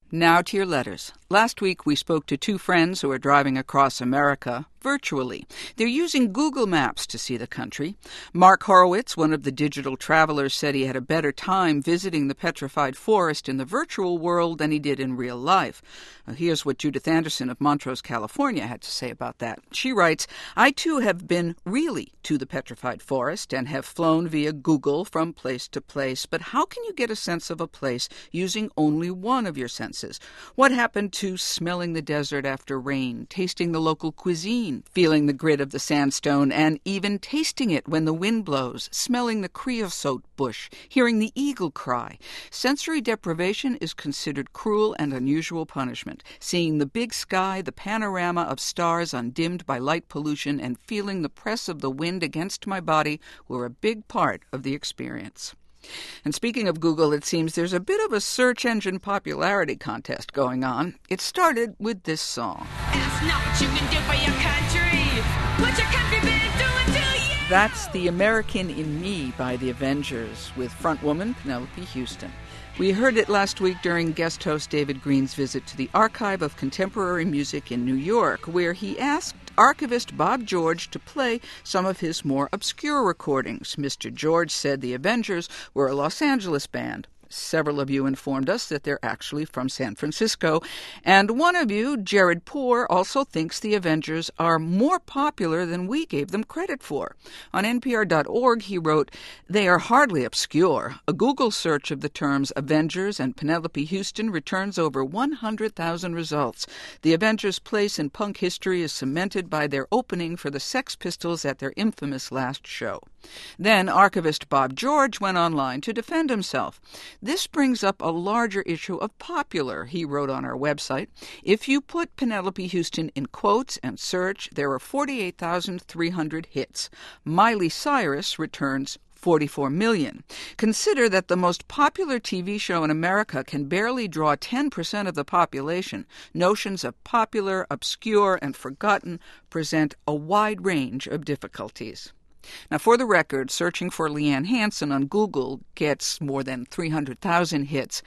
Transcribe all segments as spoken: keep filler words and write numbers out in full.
Now to your letters. Last week we spoke to two friends who are driving across America virtually. They're using Google Maps to see the country. Mark Horowitz, one of the digital travelers, said he had a better time visiting the petrified forest in the virtual world than he did in real life. Now, here's what Judith Anderson of Montrose, California had to say about that. She writes, I too have been really to the petrified forest and have flown via Google from place to place, but how can you get a sense of a place using only one of your senses? What happened to smelling the desert after rain, tasting the local cuisine, feeling the grit of the sandstone, and even tasting it when the wind blows, smelling the creosote bush, hearing the eagle cry? Sensory deprivation is considered cruel and unusual punishment. Seeing the big sky, the panorama of stars undimmed by light pollution, and feeling the press of the wind against my body were a big part of the experience. And speaking of Google, it seems there's a bit of a search engine popularity contest going on. It started with this song. It's not what you can do for your country. What your country been doing to you? That's The American in Me by The Avengers, with frontwoman Penelope Houston. We heard it last week during guest host David Green's visit to the Archive of Contemporary Music in New York, where he asked archivist Bob George to play some of his more obscure recordings. Mister George said the Avengers were a Los Angeles band. Several of you informed us that they're actually from San Francisco. And one of you, Jared Poor, also thinks the Avengers are more popular than we gave them credit for. On N P R dot org, he wrote, they are hardly obscure. A Google search of the terms Avengers and Penelope Houston returns over one hundred thousand results. The Avengers' place in punk history is cemented by their opening for the Sex Pistols at their infamous last show. Then archivist Bob George went online to defend himself. This brings up a larger issue of popular, he wrote on our website. If you put Penelope Houston in quotes and search, there are forty-eight thousand three hundred hits. Miley Cyrus returns forty-four million. Consider that the most popular T V show in America can barely draw ten percent of the population. Notions of popular, obscure, and forgotten present a wide range of difficulties. Now, for the record, searching for Leanne Hansen on Google gets more than three hundred thousand hits.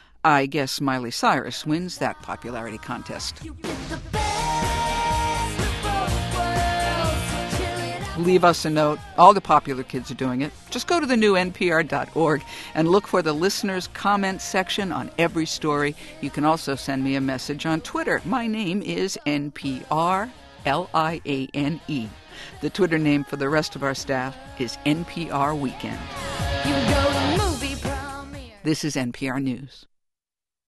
I guess Miley Cyrus wins that popularity contest. Leave us a note. All the popular kids are doing it. Just go to the new N P R dot org and look for the listeners' comment section on every story. You can also send me a message on Twitter. My name is N P R L I A N E. The Twitter name for the rest of our staff is N P R Weekend. This is N P R News.